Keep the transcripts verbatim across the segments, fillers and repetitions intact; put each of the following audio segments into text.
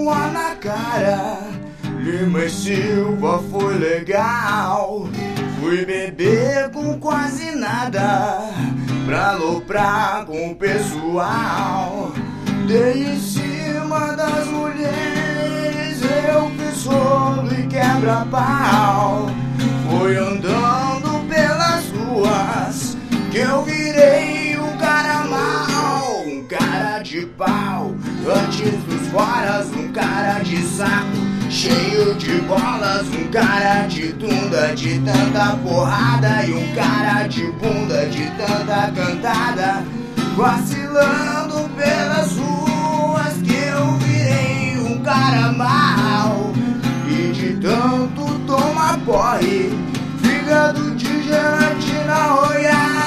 suor na cara. Lima e Silva foi legal. Fui beber com quase nada pra aloprar com o pessoal. Dei em cima das mulheres, eu fiz rolo e quebra-pau. Foi andando pelas ruas que eu virei um cara mau, um cara de pau. Antes dos foras, um cara de saco, cheio de bolas, um cara de tunda, de tanta porrada, e um cara de bunda, de tanta cantada. Vacilando pelas ruas que eu virei um cara mau. E de tanto tomar porre, fígado de gelatina royal.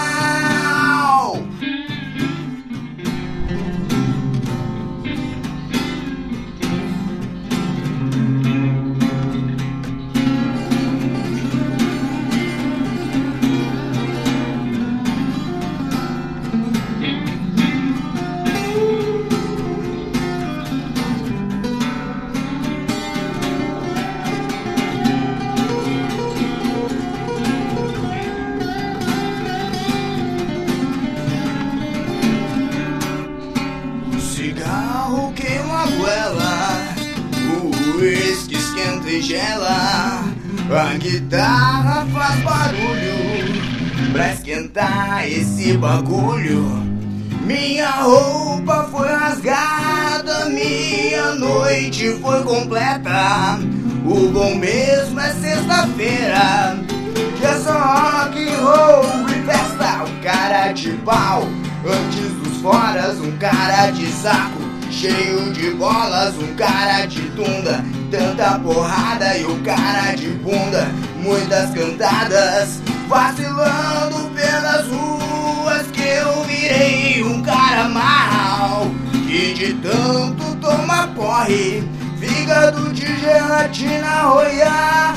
Cigarro queima a goela, o uísque esquenta e gela. A guitarra faz barulho pra esquentar esse bagulho. Minha roupa foi rasgada, minha noite foi completa. O bom mesmo é sexta-feira, que é só rock and roll e festa. Um cara de pau, antes dos foras, um cara de saco, cheio de bolas, um cara de tunda, tanta porrada, e um cara de bunda, muitas cantadas. Vacilando pelas ruas que eu virei um cara mau. Que de tanto tomar porre, fígado de gelatina royal.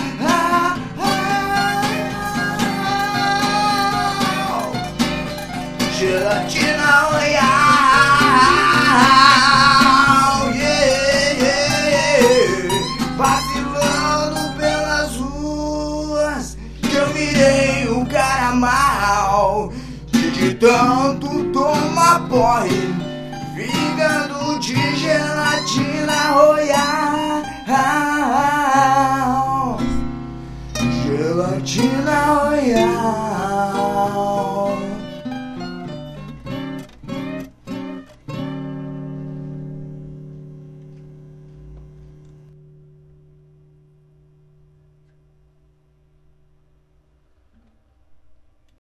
Gelatina royal, yeah, yeah, yeah. Vacilando pelas ruas que eu virei um cara mau. Que de tanto tomar porre, fígado de gelatina royal.